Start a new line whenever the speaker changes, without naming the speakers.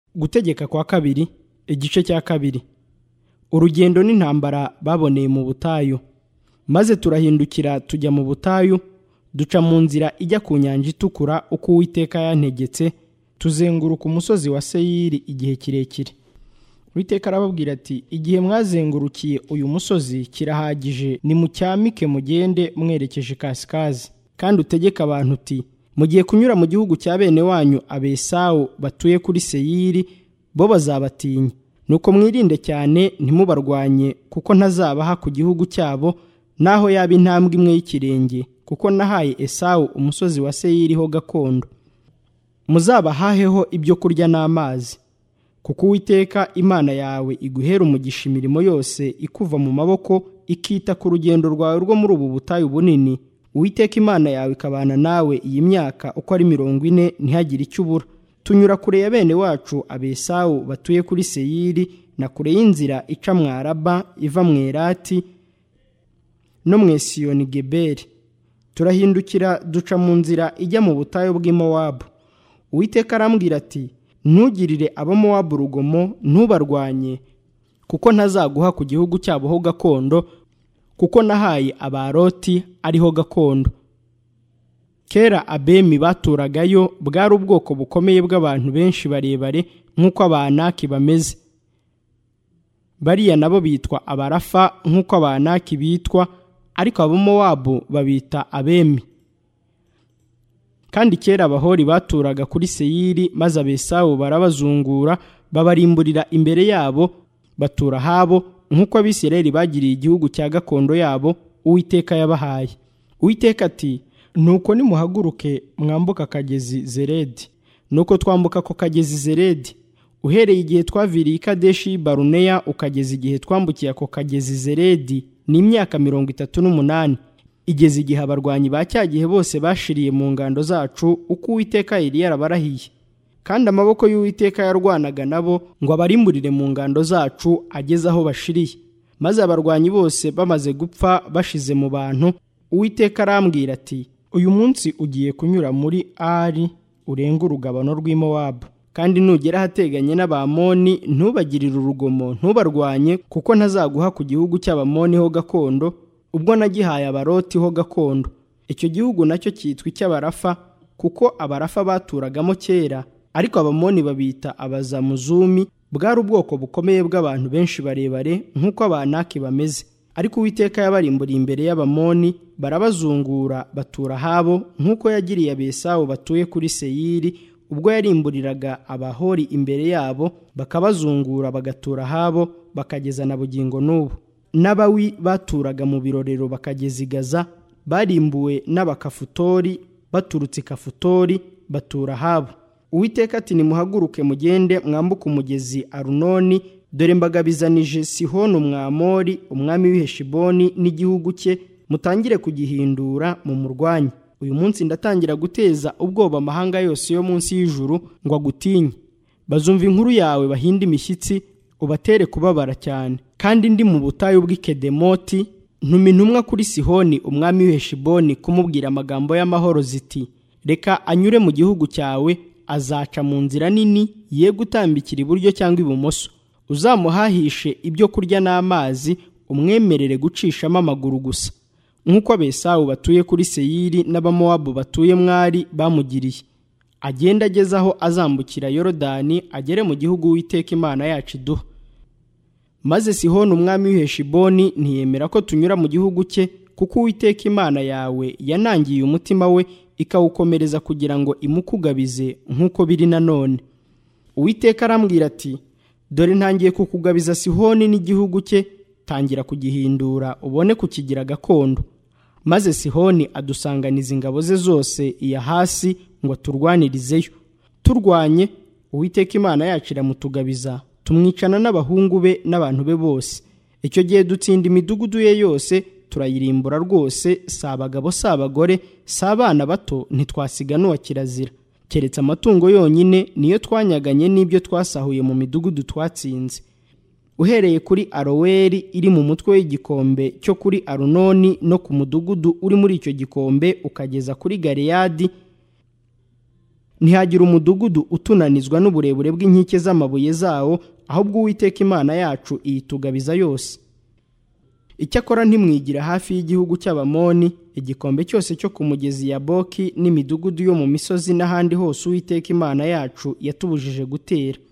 Gutegeka kwa kabiri igice cya kabiri. Urugendo n'intambara baboneye mu butayu. Maze turahindukira tujya mu butayu, duca mu nzira ijya ku nyanja itukura uko Uwiteka yantegetse, tuzenguruka umusozi wa Seyiri igihe kirekire. Uwiteka arababwira ati, igihe mwazengurukiye uyu musozi kirahagije, nimucyamike mugende mwerekeje ikasikazi, kandi utegeke abantu uti, mugiye kunyura mu gihugu cya bene wanyu Abesawu batuye kuri Seyiri, bo bazabatinya. Nuko mwirinde cyane ntimubarwanye, kuko ntazabaha ku gihugu cyabo naho yaba intambwe imwe y'ikirenge, kuko nahaye Esawu umusozi wa Seyiri ho gakondo. Muzabahaheho ibyo kurya n'amazi, kuko Uwiteka Imana yawe iguhera umugisha imirimo yose ikuva mu maboko, ikita ku rugendo rwawe rwo muri ubu butayu bunini. Uwiteka Imana yawe ikabana nawe iyi myaka uko ari 40, ntihagire icyo ubura. Tunyura kure ya bene wacu Abesawu batuye kuri Seyiri, na kure y'inzira ica mu Araba iva mu Erati no mu Esiyoni Geberi. Turahindukira duca mu nzira ijya mu butayu bw'i Mowabu. Uwiteka arambwira ati, ntugirire Abamowabu urugomo, ntubarwanye, kuko ntazaguha ku gihugu cyabo ho gakondo, kuko nahaye Abaroti ariho gakondo. Kera Abemi baturagayo, bwari ubwoko bukomeye bw'abantu benshi barebare nk'uko Abanaki bameze. Bariya nabo bitwa Abarafa nk'uko Abanaki bitwa, ariko Abamowabu babita Abemi. Kandi kera Abahori baturaga kuri Seyiri, maze Abesawu barabazungura, babarimburira imbere yabo, batura habo nk'uko Abisirayeli bagiriye igihugu cya gakondo yabo Uwiteka yabahaye. Uwiteka ati, nuko nimuhaguruke mwambuka akagezi Zeredi. Nuko twambuka ako kagezi Zeredi, uhereye igihe twaviriye i Kadeshi Baruneya ukageza igihe twambukiye ako kagezi Zeredi, ni imyaka 38. Igeze igihe abarwanyi ba cya gihe bose bashiriye mu ngando zacu uko Uwiteka yari yarabarahiye. Kandi amaboko y'Uwiteka yarwanaga nabo ngo abarimburire mu ngando zacu ageze aho bashiriye. Maze abarwanyi bose bamaze gupfa bashize mu bantu, Uwiteka arambwira ati, uyu munsi ugiye kunyura muri Ari urenga urugabano rw'i Mowabu, kandi nugera ahateganye n'Abamoni ntubagirire urugomo, ntubarwanye, kuko ntazaguha ku gihugu cy'Abamoni ho gakondo, ubwo nagihaye Abaroti ho gakondo. Icyo gihugu nacyo cyitwa icy'Abarafa, kuko Abarafa baturagamo kera, ariko Abamoni babita Abazamuzumi. Bwari ubwoko bukomeye bw'abantu benshi barebare nk'uko Abanaki bameze. Ariko Uwiteka yabarimburiye imbere y'Abamoni, barabazungura batura habo nk'uko yagiriye Abesawu batuye kuri Seyiri, ubwo yarimburiraga Abahori imbere yabo, bakabazungura bagatura habo, bakageza na bugingo n'ubu. N'Abawi baturaga mu birorero bakageza i Gaza, barimbuwe n'Abakafutori baturutse Kafutori, batura habo. Uwiteka ati, nimuhaguruke mugende mwambuke umugezi Arunoni, dore mbagabizanije Sihoni Umwamori, umwami w'i Heshiboni n'igihugu cye, mutangire kugihindura mu murwanyi. Uyu munsi ndatangira guteza ubwoba amahanga yose yo munsi y'ijuru ngo agutinye. Bazumva inkuru yawe bahinde imishyitsi, ubatere kubabara cyane. Kandi ndi mu butayu bw'i Kedemoti, ntuma intumwa kuri Sihoni umwami w'i Heshiboni kumubwira amagambo y'amahoro ziti, reka anyure mu gihugu cyawe, azaca mu nzira nini, ye gutambikira iburyo cyangwa ibumoso. Uzamuhahishe ibyo kurya n'amazi, umwemerere gucishamo amaguru gusa, nk'uko Abesawu batuye kuri Seyiri n'Abamowabu batuye mwari bamugiriye. Agenda ageze aho azambukira Yorodani, agere mu gihugu Uwiteka Imana yacu iduha. Maze Sihoni umwami w'i Heshiboni ntiyemera ko tunyura mu gihugu cye, kuko Uwiteka Imana yawe yanangiye umutima we, ikawukomereza kugira ngo imukugabize nk'uko biri nanone. Uwiteka arambwira ati, dore ntangiye kukugabiza Sihoni n'igihugu cye, tangira kugihindura ubone kukigira gakondo. Maze Sihoni adusanganiza ingabo ze zose iya hasi ngo turwanirizeyo. Turwanye, Uwiteka Imana yacu iramutugabiza, tumwicana n'abahungu be n'abantu be bose. Icyo gihe dutsinda imidugudu ye yose, turayirimbura rwose, si abagabo si abagore si abana bato, ntitwasiga n'uwa kirazira, keretse amatungo yonyine niyo twanyaganye n'ibyo twasahuye mu midugudu twatsinze. Uhereye kuri Aroweri iri mu mutwe w'igikombe cyo kuri Arunoni no ku mudugudu uri muri icyo gikombe, ukageza kuri Galeyadi, ntihagira umudugudu utunanizwa n'uburebure bw'inkike z'amabuye zawo, ahubwo Uwiteka Imana yacu iyitugabiza yose. Icyakora ntimwigira hafi y'igihugu cy'Abamoni, igikombe cyose cyo ku mugezi Yaboki n'imidugudu yo mu misozi n'ahandi hose Uwiteka Imana yacu yatubujije gutera.